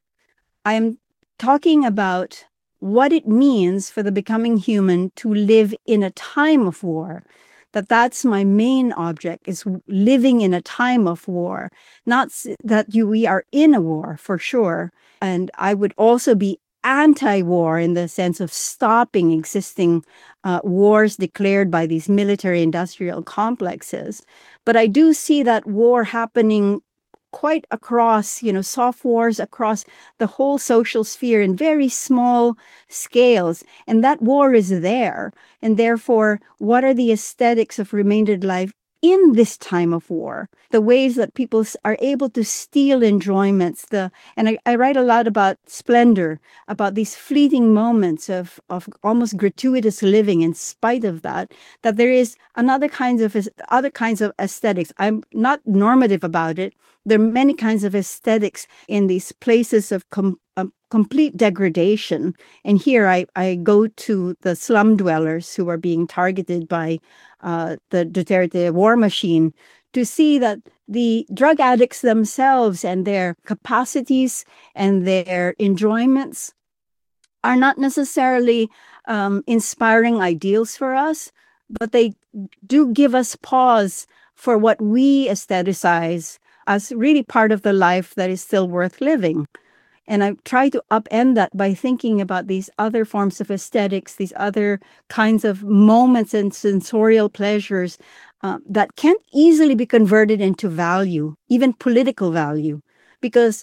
I'm talking about what it means for the becoming human to live in a time of war. That that's my main object, is living in a time of war, not that you we are in a war for sure. And I would also be anti-war in the sense of stopping existing uh, wars declared by these military industrial complexes. But I do see that war happening quite across, you know, soft wars across the whole social sphere in very small scales. And that war is there. And therefore, what are the aesthetics of remaindered life in this time of war? The ways that people are able to steal enjoyments. The and I, I write a lot about splendor, about these fleeting moments of, of almost gratuitous living in spite of that, that there is another kinds of other kinds of aesthetics. I'm not normative about it. There are many kinds of aesthetics in these places of com- um, complete degradation. And here I, I go to the slum dwellers who are being targeted by uh, the Duterte war machine to see that the drug addicts themselves and their capacities and their enjoyments are not necessarily um, inspiring ideals for us, but they do give us pause for what we aestheticize as really part of the life that is still worth living. And I try to upend that by thinking about these other forms of aesthetics, these other kinds of moments and sensorial pleasures uh, that can't easily be converted into value, even political value. Because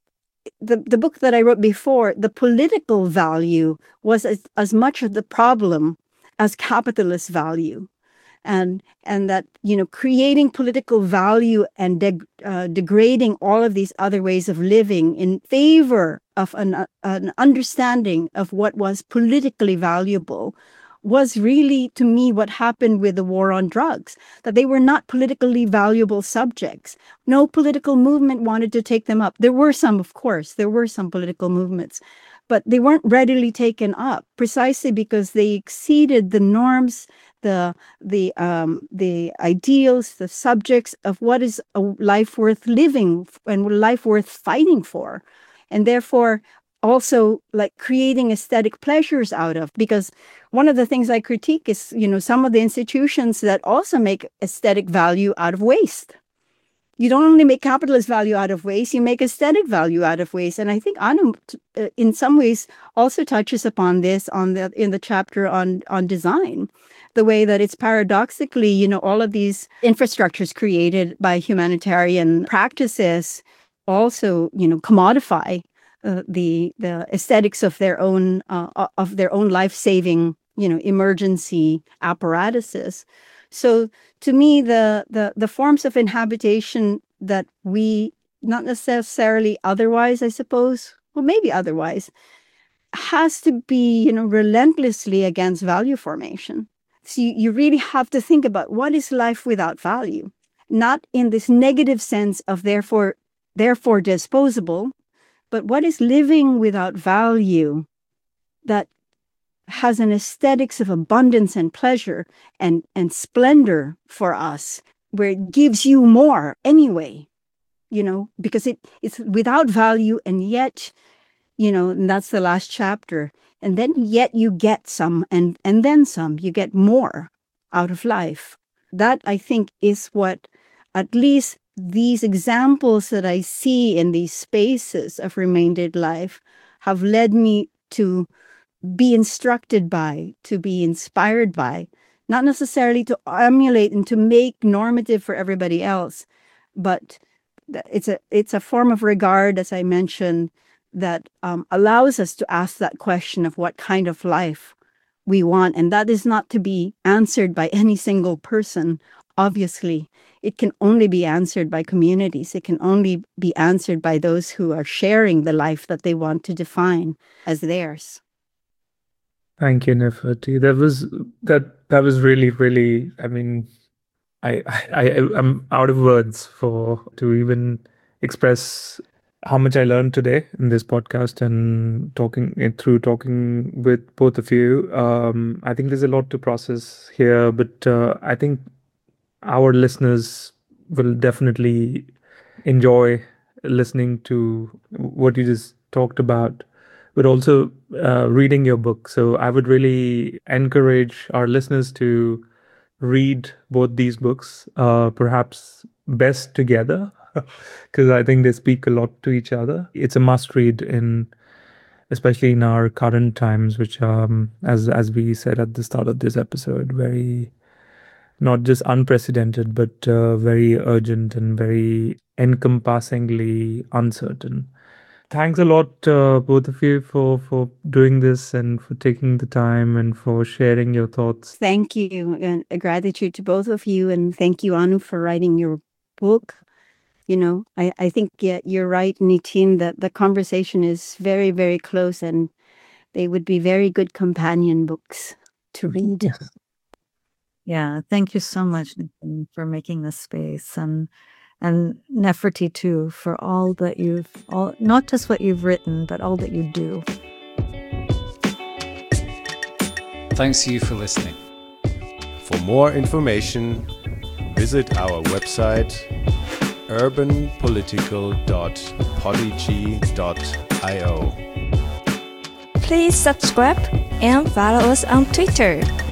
the, the book that I wrote before, the political value was as, as much of the problem as capitalist value. And and that, you know, creating political value and deg- uh, degrading all of these other ways of living in favor of an, uh, an understanding of what was politically valuable was really, to me, what happened with the war on drugs, that they were not politically valuable subjects. No political movement wanted to take them up. There were some, of course, there were some political movements, but they weren't readily taken up precisely because they exceeded the norms, the the um, the ideals, the subjects of what is a life worth living and life worth fighting for, and therefore also like creating aesthetic pleasures out of. Because one of the things I critique is, you know, some of the institutions that also make aesthetic value out of waste. you don't only make capitalist value out of waste, you make aesthetic value out of waste. And I think Anu, uh, in some ways, also touches upon this on the in the chapter on on design, the way that it's paradoxically, you know, all of these infrastructures created by humanitarian practices also, you know, commodify uh, the the aesthetics of their own uh, of their own life-saving, you know, emergency apparatuses. So to me, the, the the forms of inhabitation that we, not necessarily otherwise, I suppose, well, maybe otherwise, has to be, you know, relentlessly against value formation. So you, you really have to think about what is life without value, not in this negative sense of therefore, therefore disposable, but what is living without value that has an aesthetics of abundance and pleasure and, and splendor for us, where it gives you more anyway, you know, because it, it's without value, and yet, you know, and that's the last chapter. And then yet you get some, and, and then some, you get more out of life. That, I think, is what at least these examples that I see in these spaces of remained life have led me to be instructed by, to be inspired by, not necessarily to emulate and to make normative for everybody else, but it's a it's a form of regard, as I mentioned, that um, allows us to ask that question of what kind of life we want. And that is not to be answered by any single person, obviously. It can only be answered by communities. It can only be answered by those who are sharing the life that they want to define as theirs. Thank you, Nefertiti. That was that that was really, really, I mean, I I I'm out of words for to even express how much I learned today in this podcast and talking it through talking with both of you. Um, I think there's a lot to process here, but uh, I think our listeners will definitely enjoy listening to what you just talked about, but also uh, reading your book. So I would really encourage our listeners to read both these books, uh, perhaps best together, because I think they speak a lot to each other. It's a must read, in especially in our current times, which, um, as as we said at the start of this episode, very not just unprecedented, but uh, very urgent and very encompassingly uncertain. Thanks a lot, uh, both of you, for, for doing this and for taking the time and for sharing your thoughts. Thank you, and a gratitude to both of you. And thank you, Anu, for writing your book. You know, I, I think yeah, you're right, Nitin, that the conversation is very, very close, and they would be very good companion books to read. Yeah, thank you so much, Nitin, for making this space, and and Nefertiti too, for all that you've, all not just what you've written, but all that you do. Thanks to you for listening. For more information, visit our website urban political dot podigy dot io. Please subscribe and follow us on Twitter